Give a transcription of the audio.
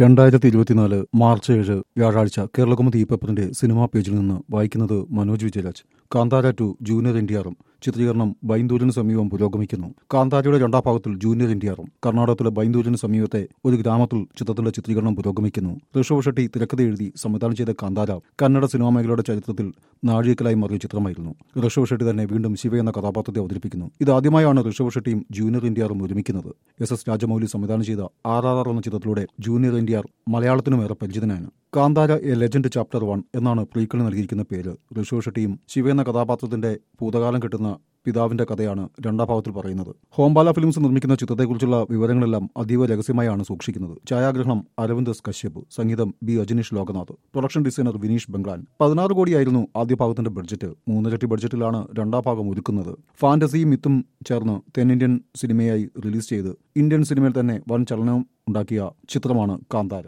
2024 March 7 വ്യാഴാഴ്ച കേരളകൗമുദി പേപ്പറിന്റെ cinema പേജിൽ നിന്ന് വായിക്കുന്നത് മനോജ് വിജയരാജ്. കാന്താര 2 ജൂനിയർ എൻടിആറും ചിത്രീകരണം ബൈന്ദൂരിന് സമീപം പുരോഗമിക്കുന്നു. കാന്താരയുടെ രണ്ടാം ഭാഗത്തിൽ ജൂനിയർ എൻടിആറും കർണാടകത്തിലെ ബൈന്ദൂരിന് സമീപത്തെ ഒരു ഗ്രാമത്തിൽ ചിത്രത്തിന്റെ ചിത്രീകരണം പുരോഗമിക്കുന്നു. ഋഷഭ് ഷെട്ടി തിരക്കഥ എഴുതി സംവിധാനം ചെയ്ത കാന്താര കന്നഡ സിനിമാ മേഖലയുടെ ചരിത്രത്തിൽ നാഴികക്കലായി മാറിയ ചിത്രമായിരുന്നു. ഋഷഭ് ഷെട്ടി തന്നെ വീണ്ടും ശിവ എന്ന കഥാപാത്രത്തെ അവതരിപ്പിക്കുന്നു. ഇതാദ്യമായാണ് ഋഷഭ് ഷെട്ടിയും ജൂനിയർ എൻടിആറും ഒരുമിക്കുന്നത്. എസ് രാജമൗലി സംവിധാനം ചെയ്ത RRR എന്ന ചിത്രത്തിലൂടെ ജൂനിയർ എൻടിആർ മലയാളത്തിനുമേറെ പരിചിതനാണ്. കാന്താര എ ലെജൻഡ് ചാപ്റ്റർ 1 എന്നാണ് പ്രീക്വലിന് നൽകിയിരിക്കുന്ന പേര്. ഋഷഭ് ഷെട്ടിയും ശിവ എന്ന കഥാപാത്രത്തിന്റെ ഭൂതകാലം കിട്ടുന്ന പിതാവിന്റെ കഥയാണ് രണ്ടാം ഭാഗത്തിൽ പറയുന്നത്. ഹോംബാല ഫിലിംസ് നിർമ്മിക്കുന്ന ചിത്രത്തെക്കുറിച്ചുള്ള വിവരങ്ങളെല്ലാം അതീവ രഹസ്യമായാണ് സൂക്ഷിക്കുന്നത്. ഛായാഗ്രഹണം അരവിന്ദ് എസ് കശ്യപ്, സംഗീതം B Ajaneesh Loknath, production designer Vineesh Banglan. 16 കോടിയായിരുന്നു ആദ്യ ഭാഗത്തിന്റെ ബഡ്ജറ്റ്. 3 ഇരട്ടി ബഡ്ജറ്റിലാണ് രണ്ടാം ഭാഗം ഒരുക്കുന്നത്. ഫാന്റസിയും മിത്തും ചേർന്ന് തെന്നിന്ത്യൻ സിനിമയായി റിലീസ് ചെയ്ത് ഇന്ത്യൻ സിനിമയിൽ തന്നെ വൻ ചലനം ഉണ്ടാക്കിയ ചിത്രമാണ് കാന്താര.